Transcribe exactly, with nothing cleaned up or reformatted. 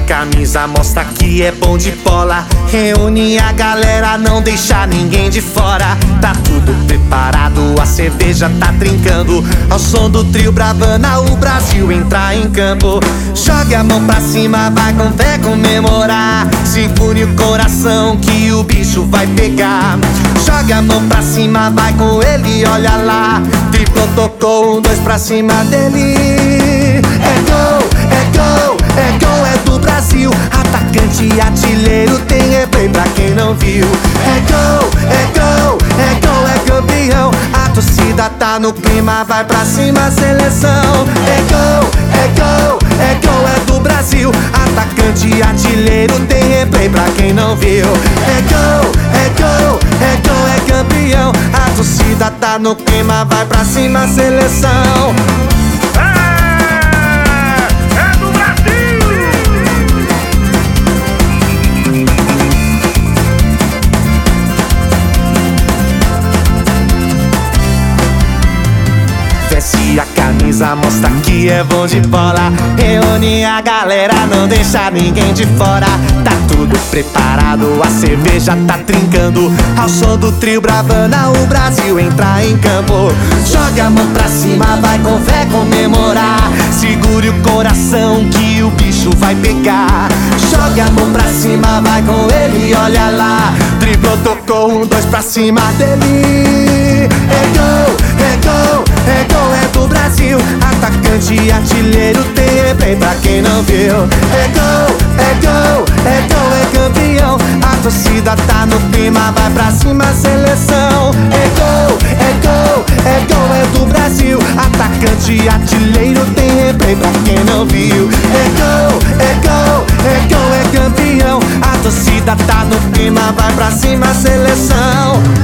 camisa, mostra que é bom de bola. Reúne a galera, não deixa ninguém de fora. Tá tudo preparado, a cerveja tá trincando. Ao som do trio Bravana, o Brasil entra em campo. Jogue a mão pra cima, vai com fé comemorar. Segure o coração que o bicho vai pegar. Jogue a mão pra cima, vai com ele, olha lá. Triplo tocou, um, dois pra cima dele. É gol, é gol, é gol, é do Brasil. Atacante e artilheiro, tem replay pra quem não viu. É gol, é gol, é gol, é campeão. A torcida tá no clima, vai pra cima, seleção. É gol, é gol, é gol, é do Brasil. Atacante e artilheiro, tem replay pra quem não viu. É gol, é gol, é gol, é campeão. A torcida tá no clima, vai pra cima, seleção. Veste a camisa, mostra que é bom de bola. Reúne a galera, não deixa ninguém de fora. Tá tudo preparado, a cerveja tá trincando. Ao som do trio Bravana, o Brasil entra em campo. Joga a mão pra cima, vai com fé comemorar. Segure o coração que o bicho vai pegar. Joga a mão pra cima, vai com ele, olha lá. Driblou, tocou, um, dois pra cima dele. É gol, é gol, é gol, é do Brasil. Atacante e artilheiro, tem replay pra quem não viu. É gol, é gol, é gol, é campeão. A torcida tá no clima, vai pra cima, seleção. É gol, é gol, é gol, é do Brasil. Atacante e artilheiro, tem replay pra quem não viu. É gol, é gol, é gol, é campeão. A torcida tá no clima, vai pra cima, seleção.